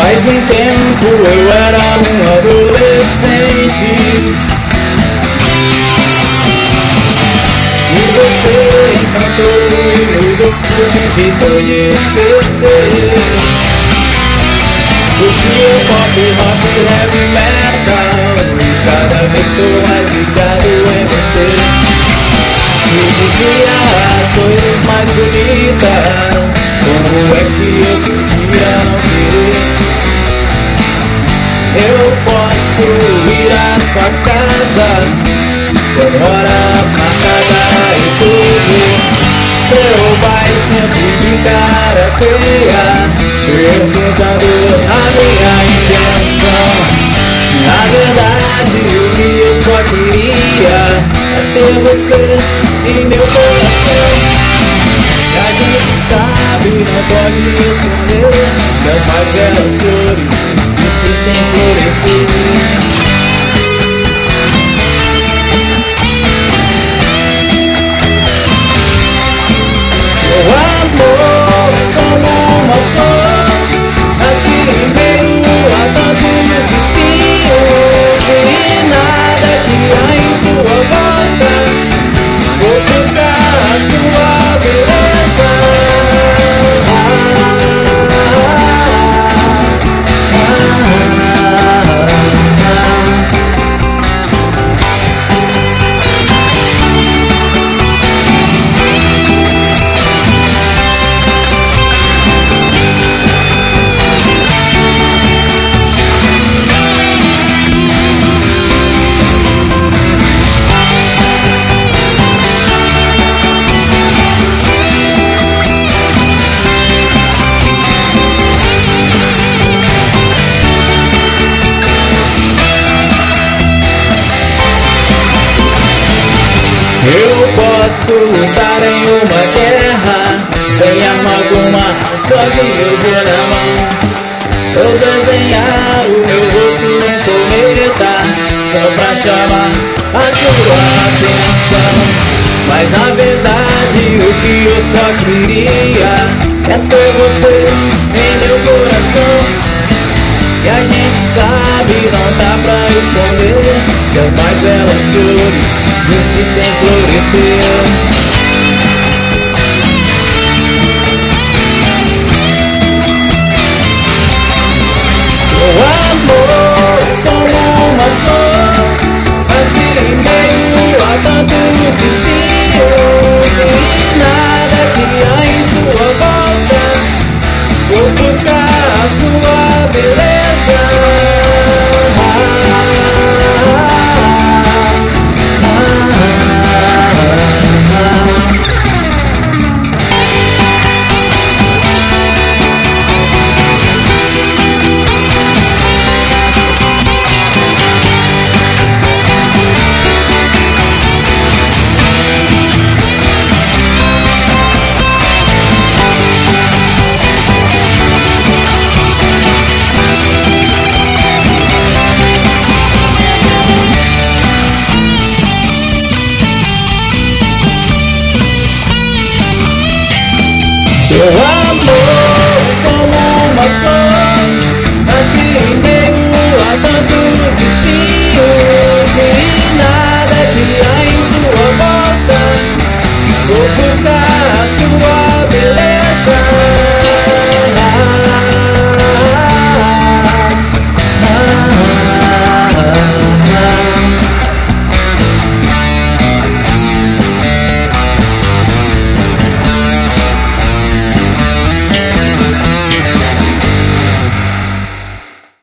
Faz um tempo eu era um adolescente e você encantou e mudou o jeito de ser. Curtia pop, rock, heavy metal e cada vez estou mais ligado em você. Me dizia as coisas mais bonitas, como é que eu podia não querer? Eu posso ir à sua casa com hora marcada e tudo. Seu pai sempre de cara feia, perguntando a minha intenção. Na verdade o que eu só queria é ter você em meu coração. E a gente sabe, não pode esconder, que as mais belas flores insistem em florescer. Meu amor é como uma flor, nasce em meio a tantos espinhos, e nada que há em sua volta ofuscar a sua beleza. Eu posso lutar em uma guerra, sem arma alguma, sozinho eu vou na mão. Vou desenhar o meu rosto num cometa, só pra chamar a sua atenção. Mas na verdade o que eu só queria é ter você em meu coração. E a gente sabe, não dá pra esconder, que as mais belas flores insistem em florescer. Meu amor é como uma flor, nasce em meio a tantos espinhos, e nada que há em sua volta ofuscar a sua beleza. Meu amor é como uma flor,